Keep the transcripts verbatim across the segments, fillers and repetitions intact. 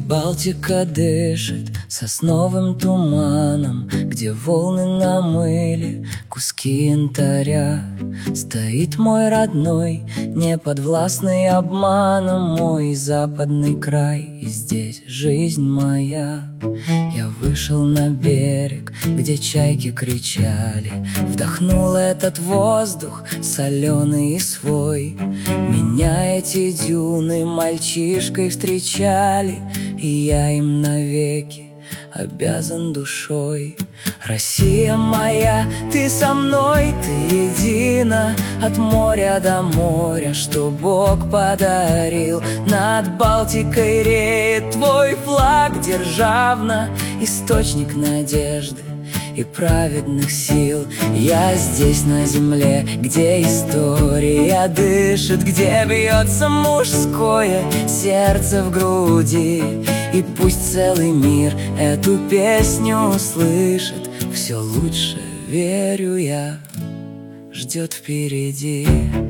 Балтика дышит сосновым туманом, где волны намыли куски янтаря. Стоит мой родной, неподвластный обманом, мой западный край, и здесь жизнь моя. Я вышел на берег, где чайки кричали, вдохнул этот воздух соленый и свой. Меня эти дюны мальчишкой встречали, и я им навеки обязан душой. Россия моя, ты со мной, ты едина, от моря до моря, что Бог подарил. Над Балтикой реет твой флаг державно, источник надежды и праведных сил. Я здесь на земле, где история дышит, где бьется мужское сердце в груди. И пусть целый мир эту песню услышит, все лучше, верю я, ждет впереди.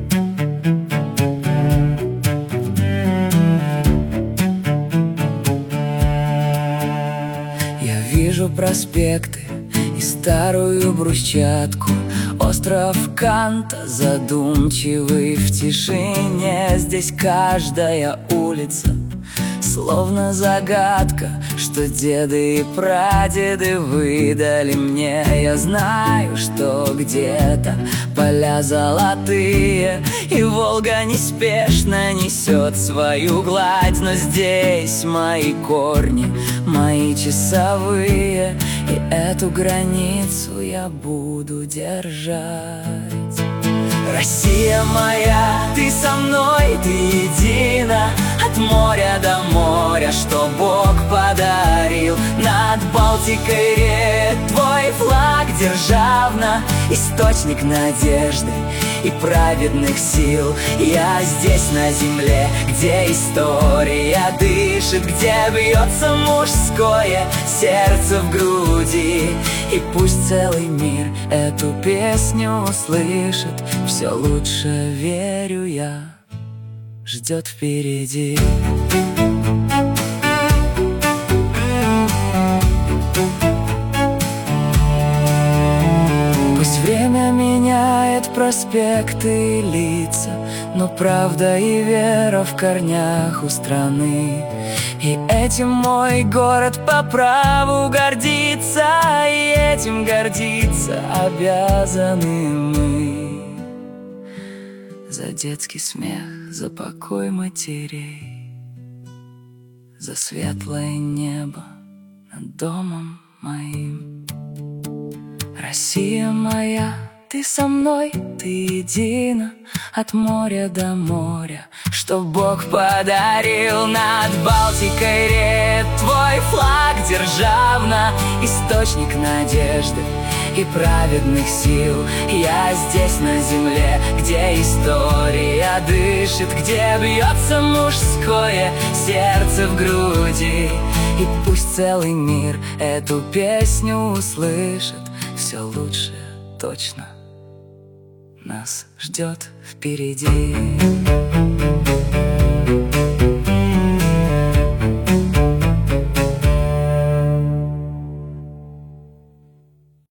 Я вижу проспекты и старую брусчатку, остров Канта, задумчивый в тишине. Здесь каждая улица словно загадка, что деды и прадеды выдали мне. Я знаю, что где-то поля золотые, и Волга неспешно несет свою гладь. Но здесь мои корни, мои часовые, и эту границу я буду держать. Россия моя, ты со мной, ты едина, от моря до моря, что Бог подарил. Над Балтикой реет твой флаг державно, источник надежды и праведных сил. Я здесь на земле, где история дышит, где бьется мужское сердце в груди. И пусть целый мир эту песню услышит, все лучше, верю я, ждет впереди. Пусть время меняет проспекты и лица, но правда и вера в корнях у страны. И этим мой город по праву гордится, и этим гордиться обязаны мы. За детский смех, за покой матерей, за светлое небо над домом моим. Россия моя, ты со мной, ты едина, от моря до моря, что Бог подарил. Над Балтикой реет твой флаг державно, источник надежды и праведных сил. Я здесь на земле, где история дышит, где бьется мужское сердце в груди. И пусть целый мир эту песню услышит, все лучше точно нас ждет впереди.